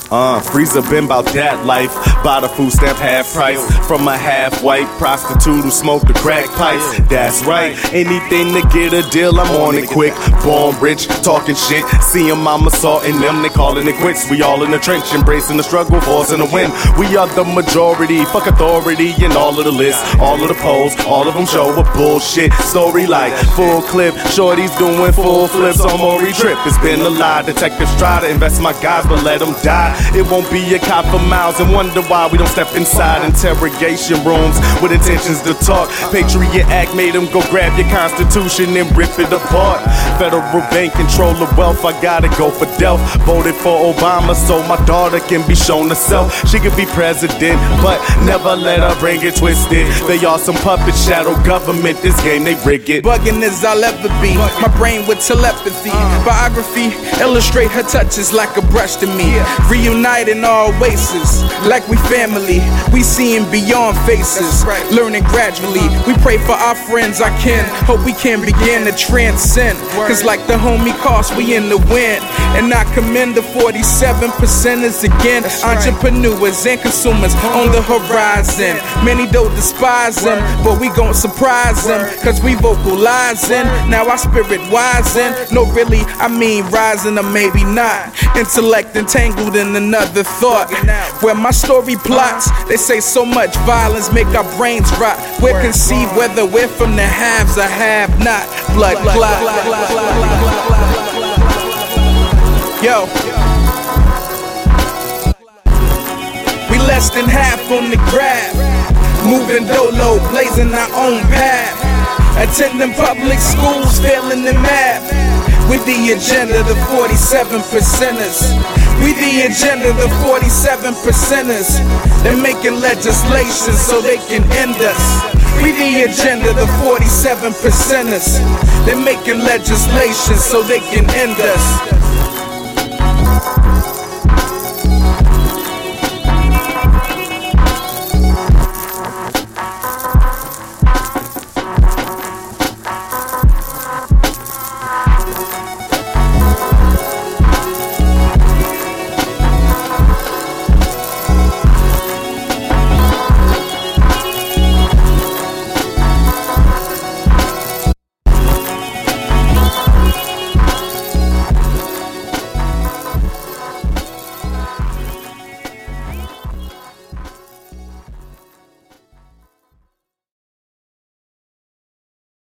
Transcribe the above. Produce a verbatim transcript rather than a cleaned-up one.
Uh, Freezer been bout that life. Buy the food stamp half price from a half-white prostitute who smoked the crack pipes. That's right, anything to get a deal, I'm on it quick. Born rich, talking shit. Seeing mama salting them, they calling it quits. We all in the trench, embracing the struggle, forcing the win. We are the majority, fuck authority in all of the lists. All of the polls, all of them show a bullshit story like full clip. Shorty's doing full flips on Maury trip. It's been a lie, detectives try to invest my guys, but let them die. It won't be a cop for miles and wonder why we don't step inside interrogation rooms with intentions to talk. Patriot Act made them go grab your constitution and rip it apart. Federal bank control of wealth, I gotta go for Delph. Voted for Obama so my daughter can be shown herself. She could be president, but never let her bring it twisted. They are some puppet shadow government, this game they rig it. Bugging as I'll ever be, my brain with telepathy. Biography, illustrate her touches like a brush to me. Reuniting all races, like we family. We seeing beyond faces, learning gradually. We pray for our friends, I can. Hope we can begin to transcend. Cause like the homie cost, we in the win. And I commend the forty-seven percenters again. Entrepreneurs and consumers on the horizon. Many don't despise them, but we gon' surprise them. Cause we vocalizing, now our spirit rising. No really, I mean rising or maybe not. Intellect entangled in another thought. Where my story plots, they say so much violence make our brains rot. We're conceived whether we're from the haves or have not. Blood clot. Yo, we less than half on the grab. Moving dolo, blazing our own path. Attending public schools, failing the math. With the agenda, the forty-seven percenters. We the agenda, the forty-seven percenters. They're making legislation so they can end us. We the agenda, the forty-seven percenters. They're making legislation so they can end us.